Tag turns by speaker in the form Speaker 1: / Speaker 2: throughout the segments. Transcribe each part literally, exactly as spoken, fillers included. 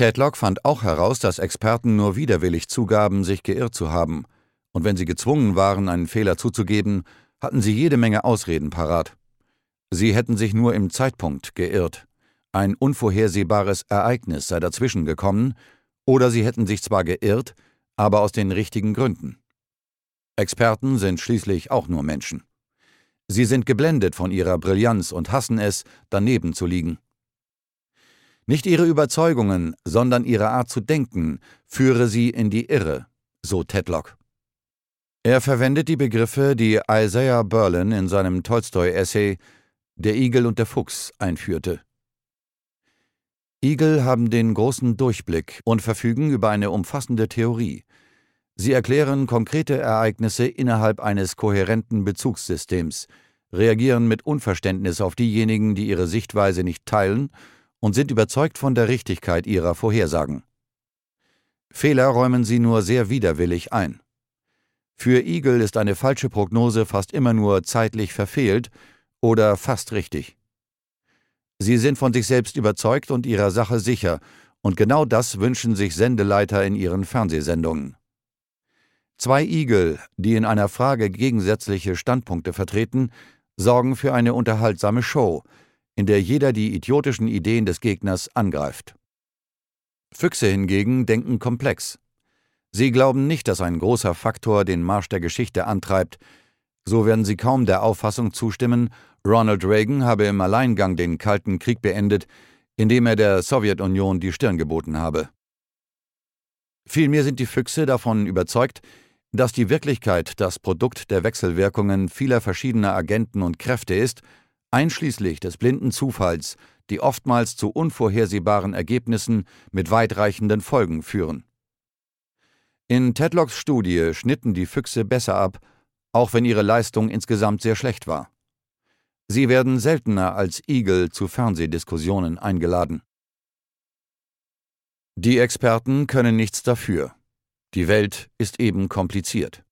Speaker 1: Tedlock fand auch heraus, dass Experten nur widerwillig zugaben, sich geirrt zu haben, und wenn sie gezwungen waren, einen Fehler zuzugeben, hatten sie jede Menge Ausreden parat. Sie hätten sich nur im Zeitpunkt geirrt, ein unvorhersehbares Ereignis sei dazwischen gekommen, oder sie hätten sich zwar geirrt, aber aus den richtigen Gründen. Experten sind schließlich auch nur Menschen. Sie sind geblendet von ihrer Brillanz und hassen es, daneben zu liegen. Nicht ihre Überzeugungen, sondern ihre Art zu denken führe sie in die Irre, so Tedlock. Er verwendet die Begriffe, die Isaiah Berlin in seinem Tolstoi-Essay »Der Igel und der Fuchs« einführte. Igel haben den großen Durchblick und verfügen über eine umfassende Theorie. Sie erklären konkrete Ereignisse innerhalb eines kohärenten Bezugssystems, reagieren mit Unverständnis auf diejenigen, die ihre Sichtweise nicht teilen, und sind überzeugt von der Richtigkeit ihrer Vorhersagen. Fehler räumen sie nur sehr widerwillig ein. Für Igel ist eine falsche Prognose fast immer nur zeitlich verfehlt oder fast richtig. Sie sind von sich selbst überzeugt und ihrer Sache sicher, und genau das wünschen sich Sendeleiter in ihren Fernsehsendungen. Zwei Igel, die in einer Frage gegensätzliche Standpunkte vertreten, sorgen für eine unterhaltsame Show, in der jeder die idiotischen Ideen des Gegners angreift. Füchse hingegen denken komplex. Sie glauben nicht, dass ein großer Faktor den Marsch der Geschichte antreibt. So werden sie kaum der Auffassung zustimmen, Ronald Reagan habe im Alleingang den Kalten Krieg beendet, indem er der Sowjetunion die Stirn geboten habe. Vielmehr sind die Füchse davon überzeugt, dass die Wirklichkeit das Produkt der Wechselwirkungen vieler verschiedener Agenten und Kräfte ist, einschließlich des blinden Zufalls, die oftmals zu unvorhersehbaren Ergebnissen mit weitreichenden Folgen führen. In Tedlocks Studie schnitten die Füchse besser ab, auch wenn ihre Leistung insgesamt sehr schlecht war. Sie werden seltener als Igel zu Fernsehdiskussionen eingeladen. Die Experten können nichts dafür. Die Welt ist eben kompliziert.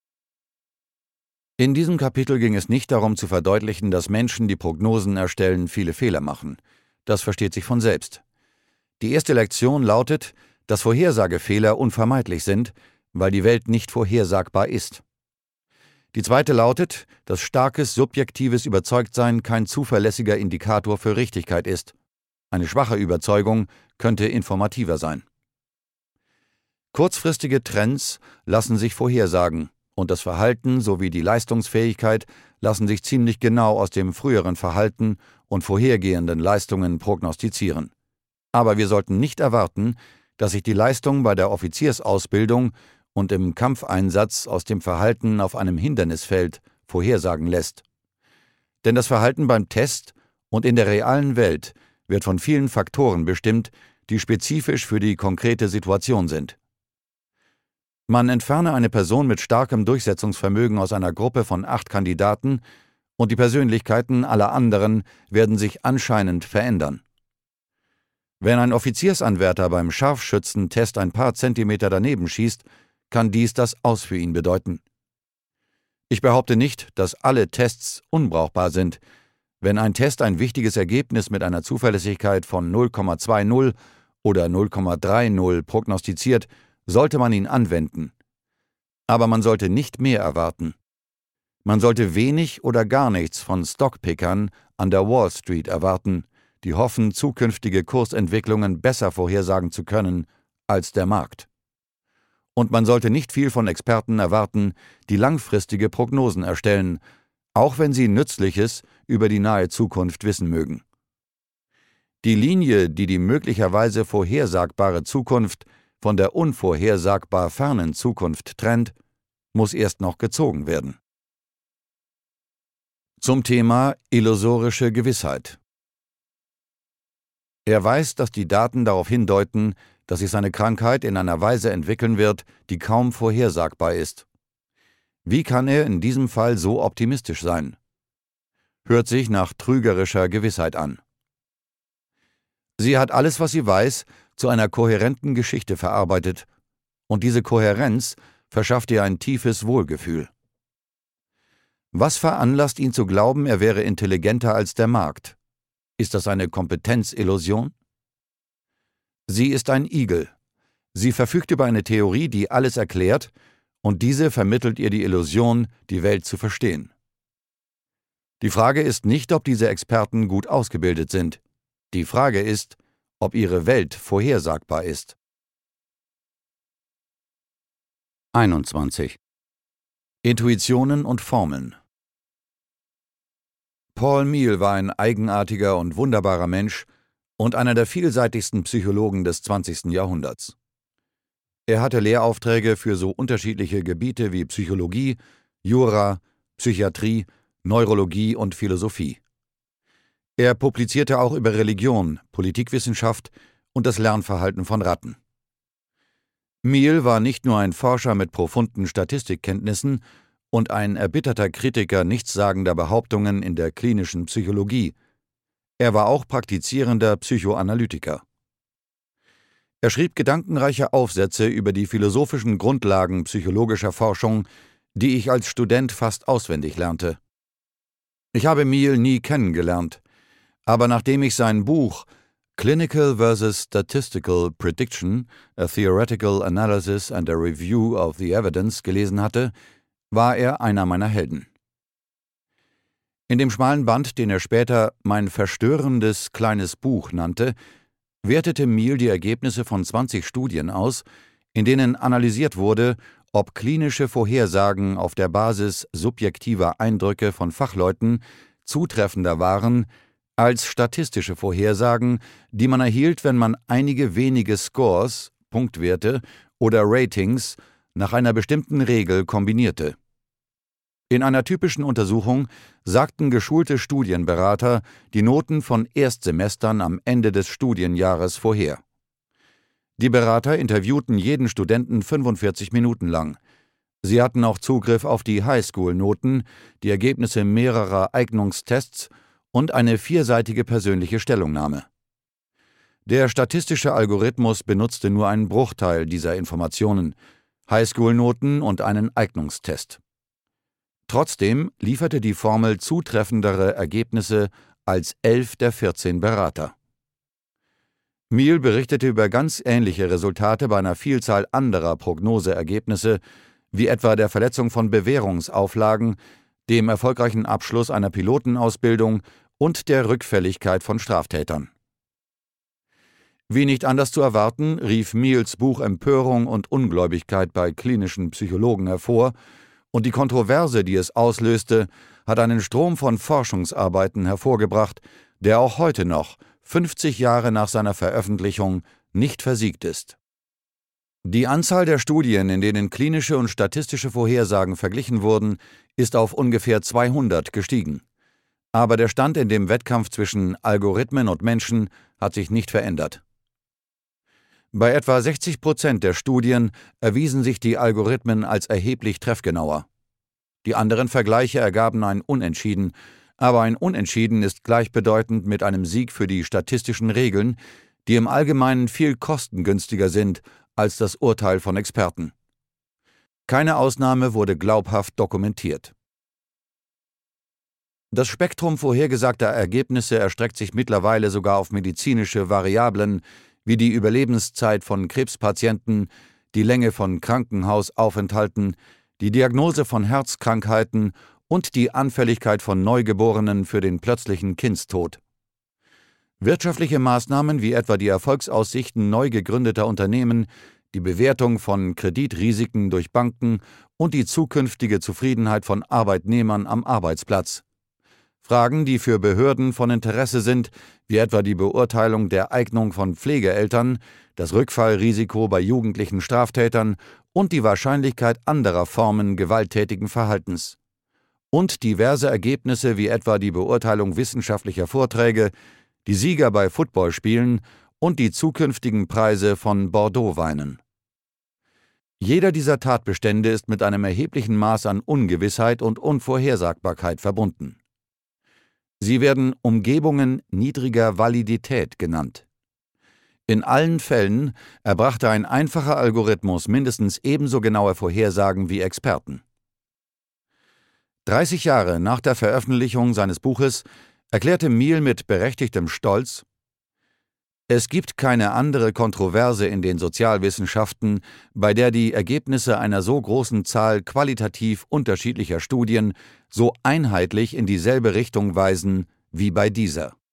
Speaker 1: In diesem Kapitel ging es nicht darum zu verdeutlichen, dass Menschen, die Prognosen erstellen, viele Fehler machen. Das versteht sich von selbst. Die erste Lektion lautet, dass Vorhersagefehler unvermeidlich sind, weil die Welt nicht vorhersagbar ist. Die zweite lautet, dass starkes subjektives Überzeugtsein kein zuverlässiger Indikator für Richtigkeit ist. Eine schwache Überzeugung könnte informativer sein. Kurzfristige Trends lassen sich vorhersagen, und das Verhalten sowie die Leistungsfähigkeit lassen sich ziemlich genau aus dem früheren Verhalten und vorhergehenden Leistungen prognostizieren. Aber wir sollten nicht erwarten, dass sich die Leistung bei der Offiziersausbildung und im Kampfeinsatz aus dem Verhalten auf einem Hindernisfeld vorhersagen lässt. Denn das Verhalten beim Test und in der realen Welt wird von vielen Faktoren bestimmt, die spezifisch für die konkrete Situation sind. Man entferne eine Person mit starkem Durchsetzungsvermögen aus einer Gruppe von acht Kandidaten und die Persönlichkeiten aller anderen werden sich anscheinend verändern. Wenn ein Offiziersanwärter beim Scharfschützentest ein paar Zentimeter daneben schießt, kann dies das Aus für ihn bedeuten. Ich behaupte nicht, dass alle Tests unbrauchbar sind. Wenn ein Test ein wichtiges Ergebnis mit einer Zuverlässigkeit von null Komma zwanzig oder null Komma dreißig prognostiziert, sollte man ihn anwenden. Aber man sollte nicht mehr erwarten. Man sollte wenig oder gar nichts von Stockpickern an der Wall Street erwarten, die hoffen, zukünftige Kursentwicklungen besser vorhersagen zu können als der Markt. Und man sollte nicht viel von Experten erwarten, die langfristige Prognosen erstellen, auch wenn sie Nützliches über die nahe Zukunft wissen mögen. Die Linie, die die möglicherweise vorhersagbare Zukunft von der unvorhersagbar fernen Zukunft trennt, muss erst noch gezogen werden. Zum Thema illusorische Gewissheit. Er weiß, dass die Daten darauf hindeuten, dass sich seine Krankheit in einer Weise entwickeln wird, die kaum vorhersagbar ist. Wie kann er in diesem Fall so optimistisch sein? Hört sich nach trügerischer Gewissheit an. Sie hat alles, was sie weiß, zu einer kohärenten Geschichte verarbeitet, und diese Kohärenz verschafft ihr ein tiefes Wohlgefühl. Was veranlasst ihn zu glauben, er wäre intelligenter als der Markt? Ist das eine Kompetenzillusion? Sie ist ein Igel. Sie verfügt über eine Theorie, die alles erklärt, und diese vermittelt ihr die Illusion, die Welt zu verstehen. Die Frage ist nicht, ob diese Experten gut ausgebildet sind. Die Frage ist, ob ihre Welt vorhersagbar ist. einundzwanzig. Intuitionen und Formeln. Paul Meehl war ein eigenartiger und wunderbarer Mensch und einer der vielseitigsten Psychologen des zwanzigsten Jahrhunderts. Er hatte Lehraufträge für so unterschiedliche Gebiete wie Psychologie, Jura, Psychiatrie, Neurologie und Philosophie. Er publizierte auch über Religion, Politikwissenschaft und das Lernverhalten von Ratten. Meehl war nicht nur ein Forscher mit profunden Statistikkenntnissen und ein erbitterter Kritiker nichtssagender Behauptungen in der klinischen Psychologie. Er war auch praktizierender Psychoanalytiker. Er schrieb gedankenreiche Aufsätze über die philosophischen Grundlagen psychologischer Forschung, die ich als Student fast auswendig lernte. Ich habe Meehl nie kennengelernt, aber nachdem ich sein Buch Clinical versus Statistical Prediction, a Theoretical Analysis and a Review of the Evidence gelesen hatte, war er einer meiner Helden. In dem schmalen Band, den er später mein verstörendes kleines Buch nannte, wertete Meehl die Ergebnisse von zwanzig Studien aus, in denen analysiert wurde, ob klinische Vorhersagen auf der Basis subjektiver Eindrücke von Fachleuten zutreffender waren als statistische Vorhersagen, die man erhielt, wenn man einige wenige Scores, Punktwerte oder Ratings nach einer bestimmten Regel kombinierte. In einer typischen Untersuchung sagten geschulte Studienberater die Noten von Erstsemestern am Ende des Studienjahres vorher. Die Berater interviewten jeden Studenten fünfundvierzig Minuten lang. Sie hatten auch Zugriff auf die Highschool-Noten, die Ergebnisse mehrerer Eignungstests und eine vierseitige persönliche Stellungnahme. Der statistische Algorithmus benutzte nur einen Bruchteil dieser Informationen, Highschool-Noten und einen Eignungstest. Trotzdem lieferte die Formel zutreffendere Ergebnisse als elf der vierzehn Berater. Meehl berichtete über ganz ähnliche Resultate bei einer Vielzahl anderer Prognoseergebnisse, wie etwa der Verletzung von Bewährungsauflagen, dem erfolgreichen Abschluss einer Pilotenausbildung und der Rückfälligkeit von Straftätern. Wie nicht anders zu erwarten, rief Meehls Buch Empörung und Ungläubigkeit bei klinischen Psychologen hervor, und die Kontroverse, die es auslöste, hat einen Strom von Forschungsarbeiten hervorgebracht, der auch heute noch, fünfzig Jahre nach seiner Veröffentlichung, nicht versiegt ist. Die Anzahl der Studien, in denen klinische und statistische Vorhersagen verglichen wurden, ist auf ungefähr zweihundert gestiegen. Aber der Stand in dem Wettkampf zwischen Algorithmen und Menschen hat sich nicht verändert. Bei etwa sechzig Prozent der Studien erwiesen sich die Algorithmen als erheblich treffgenauer. Die anderen Vergleiche ergaben ein Unentschieden, aber ein Unentschieden ist gleichbedeutend mit einem Sieg für die statistischen Regeln, die im Allgemeinen viel kostengünstiger sind als das Urteil von Experten. Keine Ausnahme wurde glaubhaft dokumentiert. Das Spektrum vorhergesagter Ergebnisse erstreckt sich mittlerweile sogar auf medizinische Variablen wie die Überlebenszeit von Krebspatienten, die Länge von Krankenhausaufenthalten, die Diagnose von Herzkrankheiten und die Anfälligkeit von Neugeborenen für den plötzlichen Kindstod. Wirtschaftliche Maßnahmen wie etwa die Erfolgsaussichten neu gegründeter Unternehmen, die Bewertung von Kreditrisiken durch Banken und die zukünftige Zufriedenheit von Arbeitnehmern am Arbeitsplatz. Fragen, die für Behörden von Interesse sind, wie etwa die Beurteilung der Eignung von Pflegeeltern, das Rückfallrisiko bei jugendlichen Straftätern und die Wahrscheinlichkeit anderer Formen gewalttätigen Verhaltens. Und diverse Ergebnisse wie etwa die Beurteilung wissenschaftlicher Vorträge, die Sieger bei Footballspielen und die zukünftigen Preise von Bordeaux-Weinen. Jeder dieser Tatbestände ist mit einem erheblichen Maß an Ungewissheit und Unvorhersagbarkeit verbunden. Sie werden Umgebungen niedriger Validität genannt. In allen Fällen erbrachte ein einfacher Algorithmus mindestens ebenso genaue Vorhersagen wie Experten. dreißig Jahre nach der Veröffentlichung seines Buches erklärte Meehl mit berechtigtem Stolz: Es gibt keine andere Kontroverse in den Sozialwissenschaften, bei der die Ergebnisse einer so großen Zahl qualitativ unterschiedlicher Studien so einheitlich in dieselbe Richtung weisen wie bei dieser.